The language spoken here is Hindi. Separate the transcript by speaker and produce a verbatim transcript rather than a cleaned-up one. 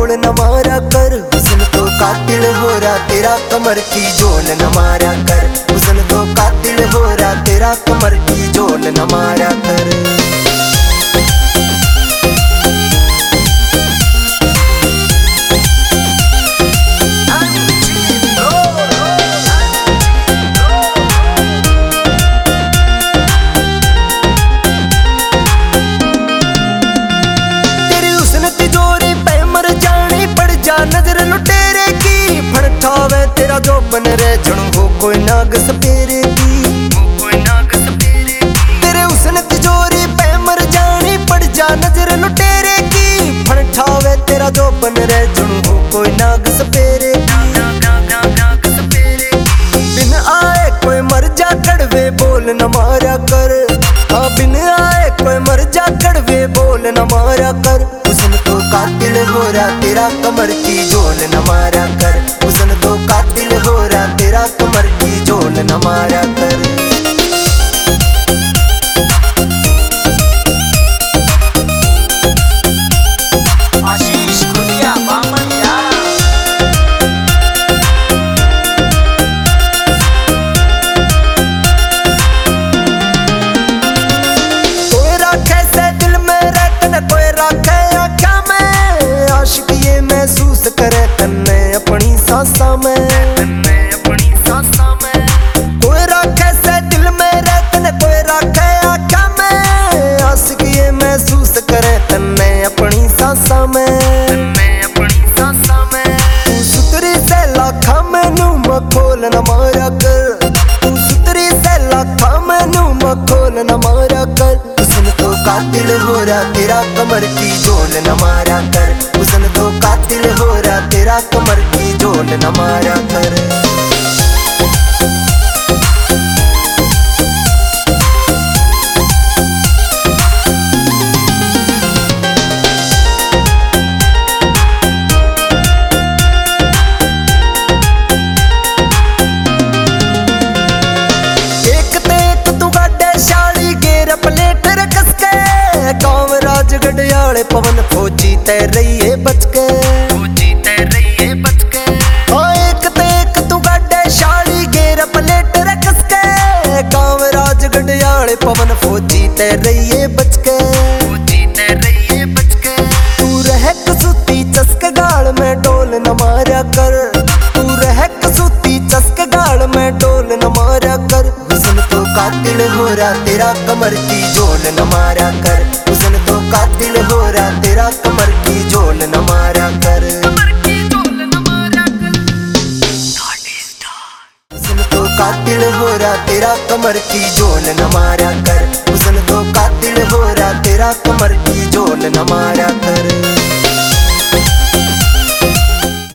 Speaker 1: बोल न मारा कर, हुस्न तो कातिल हो रहा तेरा कमर की झोल न मारा कर, हुस्न तो कातिल हो रहा तेरा कमर की झोल न मारा कर। नजर लुटेरे की फड़ठावे तेरा जो बन रे जणू हो कोई नाग सपेरे की, कोई नाग सपेरे की। तेरे हुस्न तिजोरी पे मर जानी पड़ जा नजर लुटेरे की फड़ठावे तेरा जो बन रे जणू हो कोई नाग सपेरे की। बिन आए कोई मर जा कड़वे बोल न मारा कर, हाँ बिन आए कोई मर जा कड़वे बोल न मारा कर, हुस्न तो कातिल हो रहा तेरा कमर की झोल न मारा कर, हुस्न तो कातिल हो रहा तेरा कमर की झोल न मारा कर।
Speaker 2: आशीष खुदिया बामनिया
Speaker 1: कोई राखे से दिल में रहते कोई राखे आँखा में, आशिक ये महसूस करे तन्ने अपनी सांसा में, तन्ने अपनी सांसा में। कोई राखे से दिल में रहते कोई राखे आँखा में, आशिक ये महसूस करे तन्ने अपनी सांसा में, तन्ने अपनी सांसा में। तू सुतरी से लाखा मैनू मखोल न मारा कर, तू सुतरी से लाखा मैनू मखोल न मारा कर, हुस्न तो कातिल हो रहा तेरा कमर की झोल न मारा कर, हुस्न तो कातिल हो रहा तेरा कमर की झोल न मारा कर। गढ़याले पवन फौजी तैर रही है बच के, फौजी तैर रही है बच के। हाँ एक ते एक तू गाडे शाली गेर प्लेट रखस के, गाँव राज गढ़याले पवन फौजी तैर रही है बच के, फौजी तैर रही है बच के। तू रह कसूती चस्क गाल में डोल न मारा कर, तू रह कसूती चस्क गाल में डोल न मारा कर, हुस्न तो कातिल हो रहा तेरा कमर की झोल न मारा कर, हुस्न तो कातिल हो रहा तेरा कमर की झोल न मारा कर, हुस्न तो कातिल हो रहा तेरा कमर की झोल न मारा कर, हुस्न तो कातिल हो रहा तेरा कमर की झोल न मारा कर।